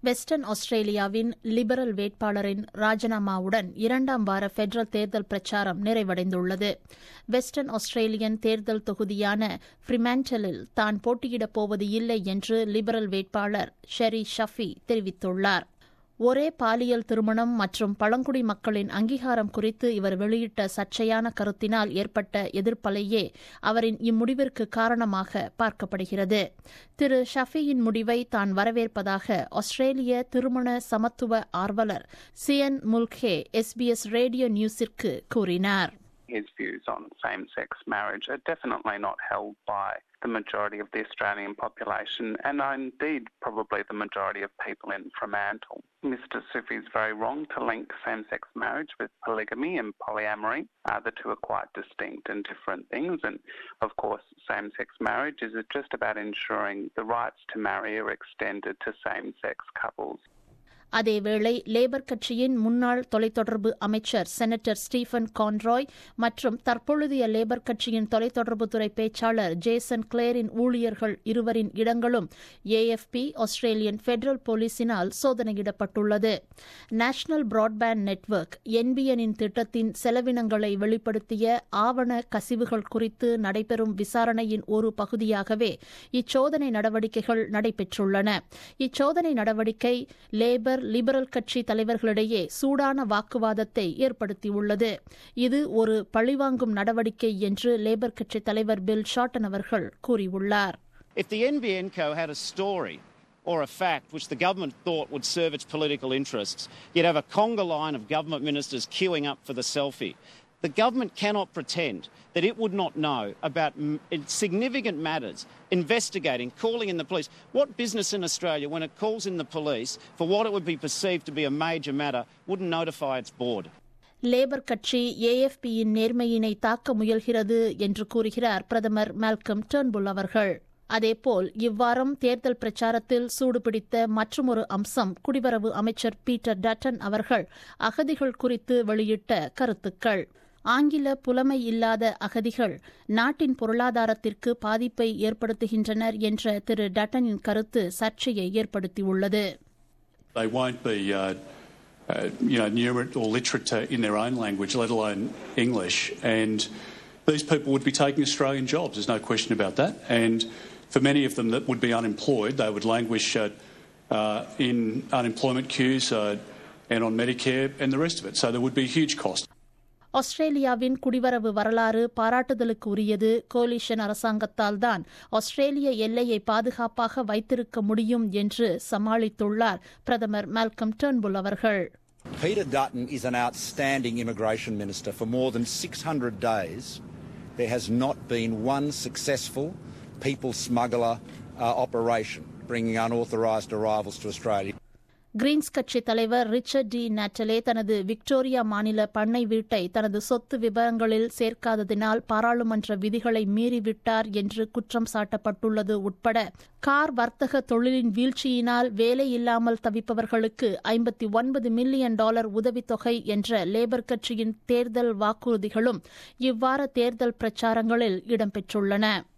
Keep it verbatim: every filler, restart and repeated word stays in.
Western ஆஸ்திரேலியாவின் liberal வேட்பாளரின் ராஜினாமாவுடன் இரண்டாம் வார பெடரல் தேர்தல் பிரச்சாரம் நிறைவடைந்துள்ளது. வெஸ்டர்ன் ஆஸ்திரேலியன் தேர்தல் தொகுதியான ஃப்ரிமேண்டலில் தான் போட்டியிடப் போவது இல்லை என்று லிபரல் வேட்பாளர் ஷெரி ஷஃபி தெரிவித்துள்ளார். ஒரே பாலியல் திருமணம் மற்றும் பழங்குடி மக்களின் அங்கீகாரம் குறித்து இவர் வெளியிட்ட சர்ச்சையான கருத்தினால் ஏற்பட்ட எதிர்ப்பலையே அவரின் இம்முடிவிற்கு காரணமாக பார்க்கப்படுகிறது. திரு ஷஃபியின் முடிவை தான் வரவேற்பதாக ஆஸ்திரேலிய திருமண சமத்துவ ஆர்வலர் சியன் முல்கே எஸ்பிஎஸ் ரேடியோ நியூஸிற்கு கூறினார். His views on same-sex marriage are definitely not held by the majority of the Australian population and indeed probably the majority of people in Fremantle. Mister Sufi is very wrong to link same-sex marriage with polygamy and polyamory. Uh, the two are quite distinct and different things, and of course same-sex marriage is just about ensuring the rights to marry are extended to same-sex couples. அதேவேளை Labour கட்சியின் முன்னாள் தொலைத்தொடர்பு அமைச்சர் senator Stephen Conroy மற்றும் தற்பொழுதைய labour கட்சியின் தொலைத்தொடர்புத்துறை பேச்சாளர் Jason கிளேரின் ஊழியர்கள் இருவரின் இடங்களும் ஏஎஃப்பி ஆஸ்திரேலியன் பெடரல் போலீசினால் சோதனையிடப்பட்டுள்ளது. நேஷனல் பிராட்பேண்ட் நெட்வொர்க் என்பிஎனின் திட்டத்தின் செலவினங்களை வெளிப்படுத்திய ஆவண கசிவுகள் குறித்து நடைபெறும் விசாரணையின் ஒரு பகுதியாகவே இச்சோதனை நடவடிக்கைகள் நடைபெற்றுள்ளன. இச்சோதனை நடவடிக்கை லேபர் லிபரல் கட்சி தலைவர்களிடையே சூடான வாக்குவாதத்தை ஏற்படுத்தியுள்ளது. இது ஒரு பழிவாங்கும் நடவடிக்கை என்று லேபர் கட்சி தலைவர் பில் ஷார்டன் அவர்கள் கூறியுள்ளார். If the N B N Co had a story or a fact which the government thought would serve its political interests, you'd have a conga line of government ministers queuing up for the selfie. The government cannot pretend that it would not know about significant matters, investigating, calling in the police. What business in Australia, when it calls in the police for what it would be perceived to be a major matter, wouldn't notify its board? Labour கட்சி ஏஎஃப்பியின் நேர்மையினை தாக்க முயல்கிறது என்று கூறுகிறார் பிரதமர் Malcolm Turnbull அவர்கள். அதேபோல் இவ்வாரம் தேர்தல் பிரச்சாரத்தில் சூடுபிடித்த மற்றொரு அம்சம் குடிவரவு அமைச்சர் பீட்டர் டட்டன் அவர்கள் அகதிகள் குறித்து வெளியிட்ட கருத்துக்கள். ஆங்கில புலமை இல்லாத அகதிகள் நாட்டின் பொருளாதாரத்திற்கு பாதிப்பை ஏற்படுத்துகின்றனர் என்ற திரு டட்டனின் கருத்து சர்ச்சையை ஏற்படுத்தியுள்ளது. They won't be uh, uh, you know, numerate or literate in their own language, let alone English, and these people would be taking Australian jobs, there's no question about that, and for many of them that would be unemployed, they would languish uh, uh, in unemployment queues uh, and on Medicare and the rest of it, so there would be huge cost. ஆஸ்திரேலியாவின் குடிவரவு வரலாறு பாராட்டுதலுக்கு உரியது. Coalition அரசாங்கத்தால் தான் ஆஸ்திரேலிய எல்லையை பாதுகாப்பாக வைத்திருக்க முடியும் என்று சமாளித்துள்ளார் பிரதமர் மால்கம் டர்ன்புல் அவர்கள். Peter Dutton is an outstanding immigration minister. For more than six hundred days, there has not been one successful people smuggler uh, operation bringing unauthorised arrivals to Australia. Greens கட்சி தலைவர் Richard D நாட்டலே தனது Victoria மாநில பண்ணை வீட்டை தனது சொத்து விவரங்களில் சேர்க்காததினால் பாராளுமன்ற விதிகளை மீறிவிட்டார் என்று குற்றம் சாட்டப்பட்டுள்ளது உட்பட கார் வர்த்தக தொழிலின் வீழ்ச்சியினால் வேலை இல்லாமல் தவிப்பவர்களுக்கு ஐம்பத்தி ஒன்பது மில்லியன் டாலர் உதவித்தொகை என்ற லேபர் கட்சியின் தேர்தல் வாக்குறுதிகளும் இவ்வார தேர்தல் பிரச்சாரங்களில் இடம்பெற்றுள்ளன.